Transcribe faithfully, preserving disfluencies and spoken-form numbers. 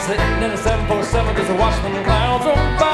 Sitting in a seven forty-seven, just watching the clouds on by.